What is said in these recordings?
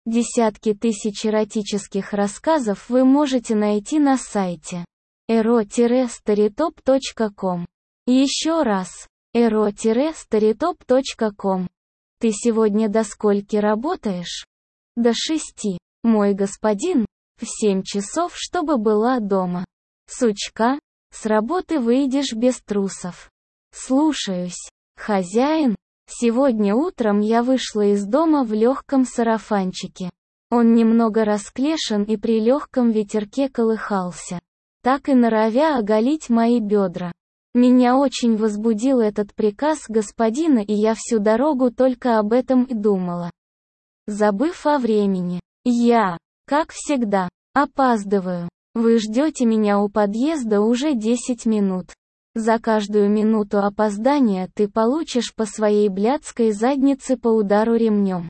Десятки тысяч эротических рассказов вы можете найти на сайте ero-storytop.com. Еще раз, ero-storytop.com. Ты сегодня до скольки работаешь? До 6, мой господин, в 7 часов, чтобы была дома. Сучка, с работы выйдешь без трусов. Слушаюсь, хозяин. Сегодня утром я вышла из дома в легком сарафанчике. Он немного расклешен и при легком ветерке колыхался, так и норовя оголить мои бедра. Меня очень возбудил этот приказ господина, и я всю дорогу только об этом и думала. Забыв о времени, я, как всегда, опаздываю. Вы ждете меня у подъезда уже 10 минут. За каждую минуту опоздания ты получишь по своей блядской заднице по удару ремнем,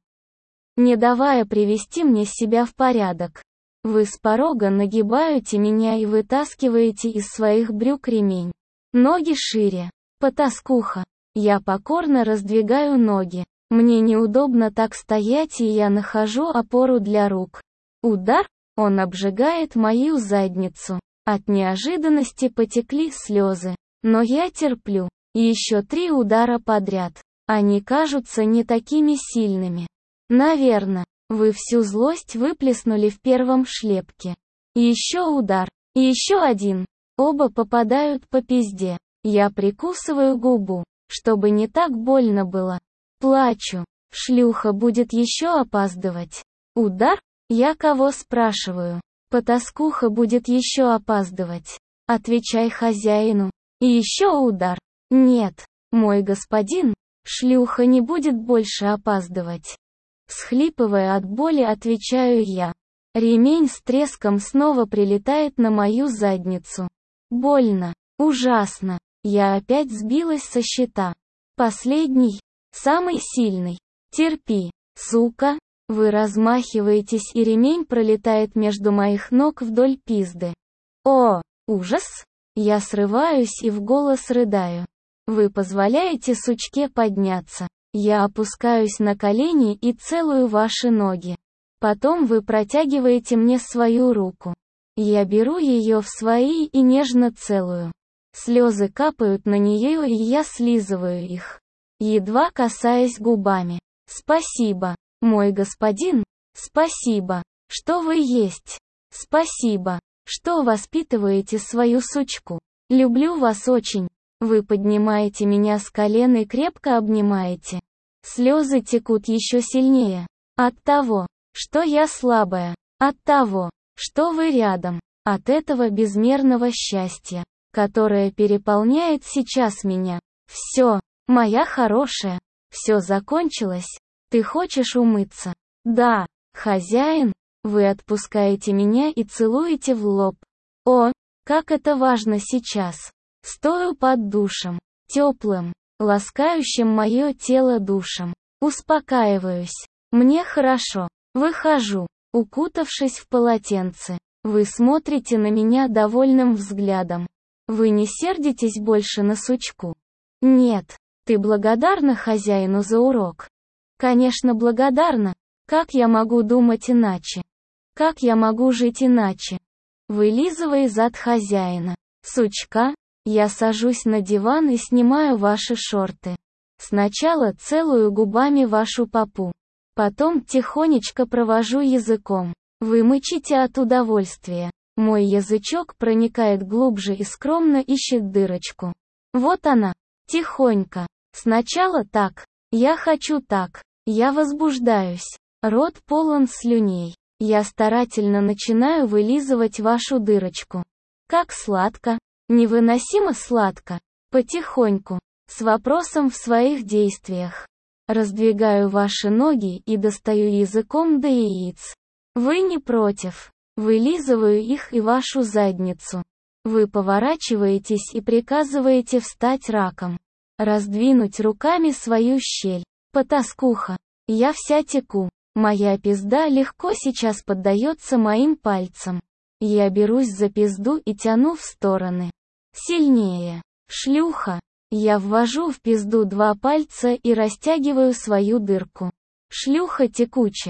не давая привести мне себя в порядок. Вы с порога нагибаете меня и вытаскиваете из своих брюк ремень. Ноги шире. Потаскуха. Я покорно раздвигаю ноги. Мне неудобно так стоять, и я нахожу опору для рук. Удар, он обжигает мою задницу. От неожиданности потекли слезы. Но я терплю. Еще 3 удара подряд. Они кажутся не такими сильными. Наверно, вы всю злость выплеснули в первом шлепке. Еще удар. Еще один. Оба попадают по пизде. Я прикусываю губу, чтобы не так больно было. Плачу. Шлюха будет еще опаздывать. Удар? Я кого спрашиваю? Потаскуха будет еще опаздывать. Отвечай хозяину. И еще удар. Нет, мой господин, шлюха не будет больше опаздывать. Всхлипывая от боли, отвечаю я. Ремень с треском снова прилетает на мою задницу. Больно. Ужасно. Я опять сбилась со счета. Последний. Самый сильный. Терпи, сука. Вы размахиваетесь, и ремень пролетает между моих ног вдоль пизды. О, ужас! Я срываюсь и в голос рыдаю. Вы позволяете сучке подняться. Я опускаюсь на колени и целую ваши ноги. Потом вы протягиваете мне свою руку. Я беру ее в свои и нежно целую. Слезы капают на нее, и я слизываю их, едва касаясь губами. Спасибо, мой господин. Спасибо, что вы есть. Спасибо, что воспитываете свою сучку. Люблю вас очень. Вы поднимаете меня с колен и крепко обнимаете. Слезы текут еще сильнее. От того, что я слабая. От того, что вы рядом. От этого безмерного счастья, которое переполняет сейчас меня. Все, моя хорошая. Все закончилось. Ты хочешь умыться? Да, хозяин. Вы отпускаете меня и целуете в лоб. О, как это важно сейчас. Стою под душем, теплым, ласкающим мое тело душем. Успокаиваюсь. Мне хорошо. Выхожу, укутавшись в полотенце. Вы смотрите на меня довольным взглядом. Вы не сердитесь больше на сучку? Нет. Ты благодарна хозяину за урок? Конечно, благодарна. Как я могу думать иначе? Как я могу жить иначе? Вылизывай зад хозяина. Сучка, я сажусь на диван и снимаю ваши шорты. Сначала целую губами вашу попу. Потом тихонечко провожу языком. Вы мычите от удовольствия. Мой язычок проникает глубже и скромно ищет дырочку. Вот она. Тихонько. Сначала так. Я хочу так. Я возбуждаюсь. Рот полон слюней. Я старательно начинаю вылизывать вашу дырочку. Как сладко. Невыносимо сладко. Потихоньку. С вопросом в своих действиях. Раздвигаю ваши ноги и достаю языком до яиц. Вы не против. Вылизываю их и вашу задницу. Вы поворачиваетесь и приказываете встать раком. Раздвинуть руками свою щель. Потаскуха. Я вся теку. Моя пизда легко сейчас поддается моим пальцам. Я берусь за пизду и тяну в стороны. Сильнее. Шлюха. Я ввожу в пизду 2 пальца и растягиваю свою дырку. Шлюха текучая.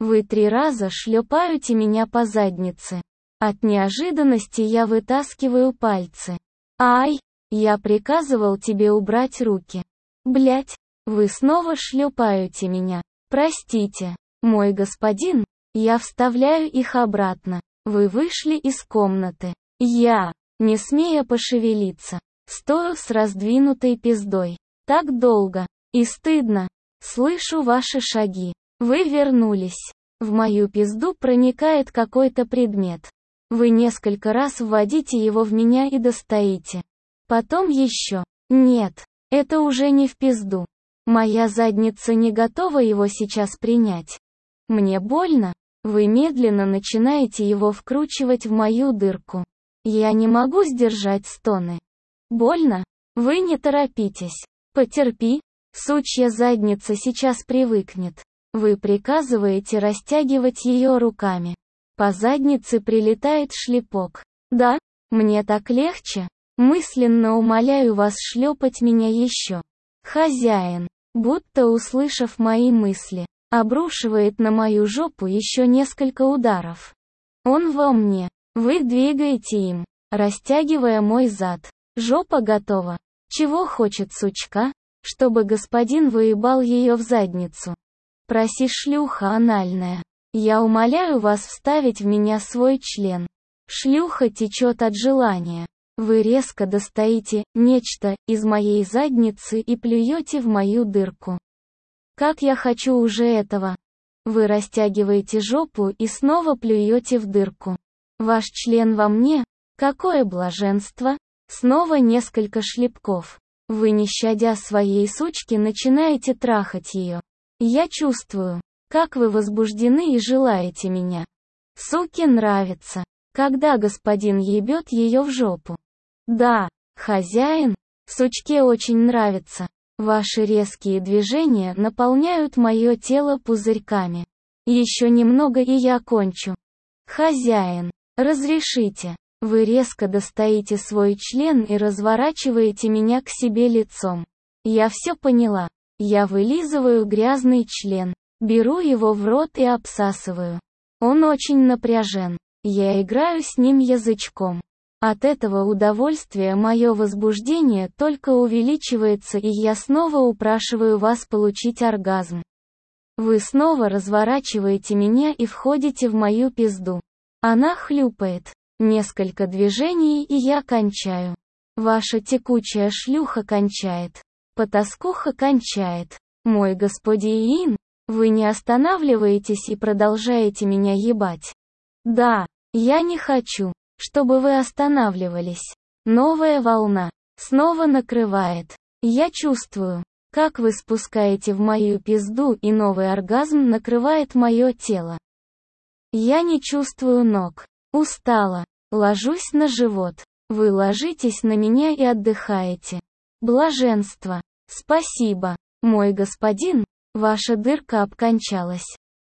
Вы 3 раза шлепаете меня по заднице. От неожиданности я вытаскиваю пальцы. Ай, я приказывал тебе убрать руки. Блять, вы снова шлепаете меня. Простите, мой господин, я вставляю их обратно. Вы вышли из комнаты. Я, не смея пошевелиться, стою с раздвинутой пиздой. Так долго. И стыдно. Слышу ваши шаги. Вы вернулись. В мою пизду проникает какой-то предмет. Вы несколько раз вводите его в меня и достаете. Потом еще. Нет, это уже не в пизду. Моя задница не готова его сейчас принять. Мне больно. Вы медленно начинаете его вкручивать в мою дырку. Я не могу сдержать стоны. Больно? Вы не торопитесь. Потерпи. Сучья задница сейчас привыкнет. Вы приказываете растягивать ее руками. По заднице прилетает шлепок. Да? Мне так легче? Мысленно умоляю вас шлепать меня еще. Хозяин, будто услышав мои мысли, обрушивает на мою жопу еще несколько ударов. Он во мне. Вы двигаете им, растягивая мой зад. Жопа готова. Чего хочет сучка? Чтобы господин выебал ее в задницу. Проси, шлюха анальная. Я умоляю вас вставить в меня свой член. Шлюха течет от желания. Вы резко достаете нечто из моей задницы и плюете в мою дырку. Как я хочу уже этого. Вы растягиваете жопу и снова плюете в дырку. Ваш член во мне? Какое блаженство? Снова несколько шлепков. Вы, не щадя своей сучки, начинаете трахать ее. Я чувствую, как вы возбуждены и желаете меня. Суке нравится, когда господин ебет ее в жопу. Да, хозяин, сучке очень нравится. Ваши резкие движения наполняют мое тело пузырьками. Еще немного и я кончу. Хозяин, разрешите. Вы резко достаете свой член и разворачиваете меня к себе лицом. Я все поняла. Я вылизываю грязный член, беру его в рот и обсасываю. Он очень напряжен. Я играю с ним язычком. От этого удовольствия мое возбуждение только увеличивается, и я снова упрашиваю вас получить оргазм. Вы снова разворачиваете меня и входите в мою пизду. Она хлюпает. Несколько движений, и я кончаю. Ваша текучая шлюха кончает. Потаскуха кончает. Мой господин, вы не останавливаетесь и продолжаете меня ебать. Да, я не хочу, чтобы вы останавливались. Новая волна снова накрывает. Я чувствую, как вы спускаете в мою пизду, и новый оргазм накрывает мое тело. Я не чувствую ног. Устала. Ложусь на живот. Вы ложитесь на меня и отдыхаете. Блаженство. Спасибо, мой господин, ваша дырка обкончалась.